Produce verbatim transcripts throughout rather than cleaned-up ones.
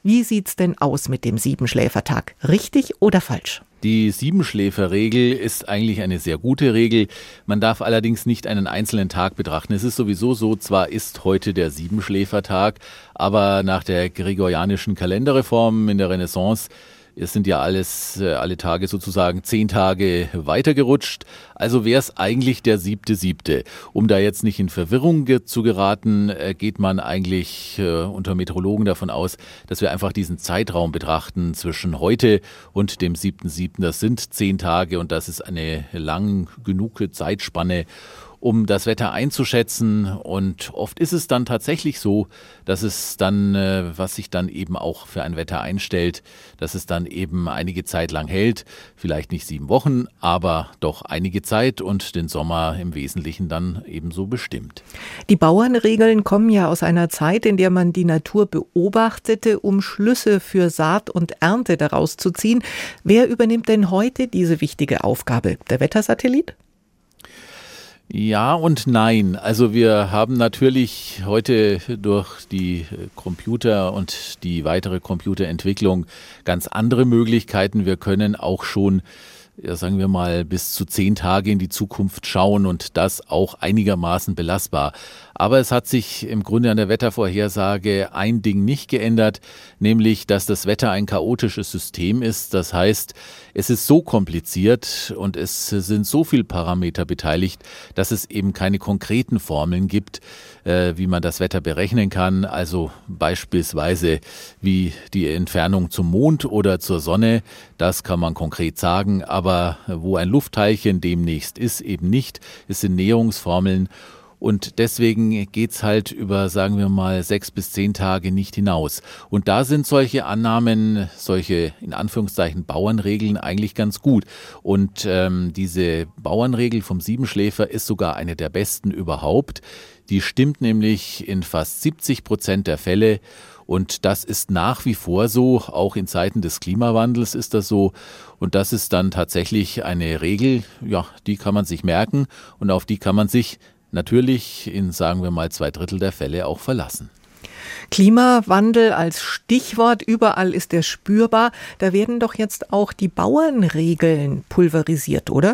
Wie sieht's denn aus mit dem Siebenschläfertag? Richtig oder falsch? Die Siebenschläferregel ist eigentlich eine sehr gute Regel. Man darf allerdings nicht einen einzelnen Tag betrachten. Es ist sowieso so, zwar ist heute der Siebenschläfertag, aber nach der gregorianischen Kalenderreform in der Renaissance es sind ja alles, alle Tage sozusagen zehn Tage weitergerutscht. Also wäre es eigentlich der siebte siebte. Um da jetzt nicht in Verwirrung ge- zu geraten, äh, geht man eigentlich äh, unter Meteorologen davon aus, dass wir einfach diesen Zeitraum betrachten zwischen heute und dem siebten siebten. Das sind zehn Tage und das ist eine lang genug Zeitspanne, um das Wetter einzuschätzen. Und oft ist es dann tatsächlich so, dass es dann, was sich dann eben auch für ein Wetter einstellt, dass es dann eben einige Zeit lang hält, vielleicht nicht sieben Wochen, aber doch einige Zeit und den Sommer im Wesentlichen dann ebenso bestimmt. Die Bauernregeln kommen ja aus einer Zeit, in der man die Natur beobachtete, um Schlüsse für Saat und Ernte daraus zu ziehen. Wer übernimmt denn heute diese wichtige Aufgabe? Der Wettersatellit? Ja und nein. Also wir haben natürlich heute durch die Computer und die weitere Computerentwicklung ganz andere Möglichkeiten. Wir können auch schon, ja, sagen wir mal, bis zu zehn Tage in die Zukunft schauen und das auch einigermaßen belastbar. Aber es hat sich im Grunde an der Wettervorhersage ein Ding nicht geändert, nämlich, dass das Wetter ein chaotisches System ist. Das heißt, es ist so kompliziert und es sind so viele Parameter beteiligt, dass es eben keine konkreten Formeln gibt, äh, wie man das Wetter berechnen kann. Also beispielsweise wie die Entfernung zum Mond oder zur Sonne, das kann man konkret sagen. Aber wo ein Luftteilchen demnächst ist, eben nicht. Es sind Näherungsformeln. Und deswegen geht's halt über, sagen wir mal, sechs bis zehn Tage nicht hinaus. Und da sind solche Annahmen, solche in Anführungszeichen Bauernregeln eigentlich ganz gut. Und ähm, diese Bauernregel vom Siebenschläfer ist sogar eine der besten überhaupt. Die stimmt nämlich in fast siebzig Prozent der Fälle. Und das ist nach wie vor so, auch in Zeiten des Klimawandels ist das so. Und das ist dann tatsächlich eine Regel, ja, die kann man sich merken und auf die kann man sich natürlich in, sagen wir mal, zwei Drittel der Fälle auch verlassen. Klimawandel als Stichwort, überall ist er spürbar. Da werden doch jetzt auch die Bauernregeln pulverisiert, oder?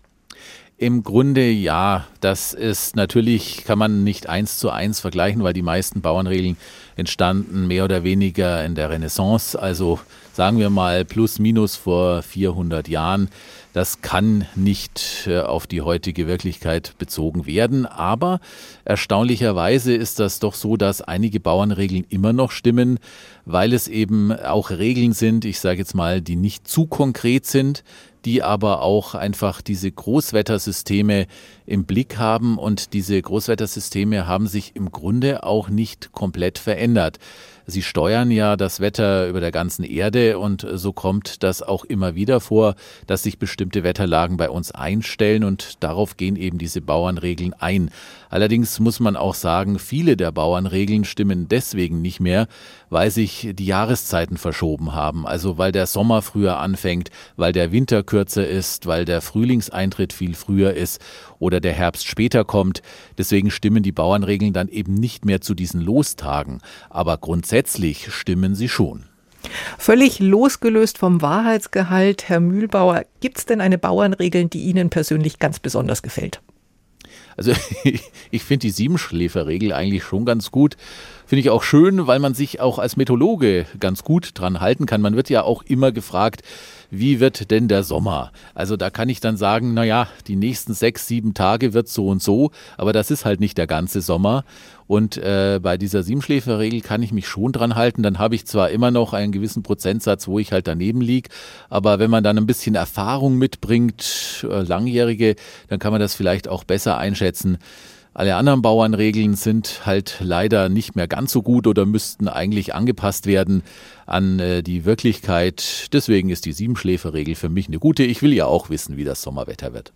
Im Grunde ja, das ist natürlich, kann man nicht eins zu eins vergleichen, weil die meisten Bauernregeln entstanden mehr oder weniger in der Renaissance, also sagen wir mal plus minus vor vierhundert Jahren. Das kann nicht auf die heutige Wirklichkeit bezogen werden, aber erstaunlicherweise ist das doch so, dass einige Bauernregeln immer noch stimmen, weil es eben auch Regeln sind, ich sage jetzt mal, die nicht zu konkret sind, die aber auch einfach diese Großwettersysteme im Blick haben und diese Großwettersysteme haben sich im Grunde auch nicht komplett verändert. Sie steuern ja das Wetter über der ganzen Erde und so kommt das auch immer wieder vor, dass sich bestimmte Wetterlagen bei uns einstellen und darauf gehen eben diese Bauernregeln ein. Allerdings muss man auch sagen, viele der Bauernregeln stimmen deswegen nicht mehr, weil sich die Jahreszeiten verschoben haben. Also weil der Sommer früher anfängt, weil der Winter kürzer ist, weil der Frühlingseintritt viel früher ist oder der Herbst später kommt. Deswegen stimmen die Bauernregeln dann eben nicht mehr zu diesen Lostagen. Aber grundsätzlich stimmen sie schon. Völlig losgelöst vom Wahrheitsgehalt, Herr Mühlbauer, gibt es denn eine Bauernregel, die Ihnen persönlich ganz besonders gefällt? Also ich finde die Siebenschläferregel eigentlich schon ganz gut. Finde ich auch schön, weil man sich auch als Meteorologe ganz gut dran halten kann. Man wird ja auch immer gefragt, wie wird denn der Sommer? Also da kann ich dann sagen, naja, die nächsten sechs, sieben Tage wird so und so, aber das ist halt nicht der ganze Sommer. Und äh, bei dieser Siebenschläferregel kann ich mich schon dran halten. Dann habe ich zwar immer noch einen gewissen Prozentsatz, wo ich halt daneben liege, aber wenn man dann ein bisschen Erfahrung mitbringt, äh, langjährige, dann kann man das vielleicht auch besser einschätzen. Alle anderen Bauernregeln sind halt leider nicht mehr ganz so gut oder müssten eigentlich angepasst werden an äh, die Wirklichkeit. Deswegen ist die Siebenschläferregel für mich eine gute. Ich will ja auch wissen, wie das Sommerwetter wird.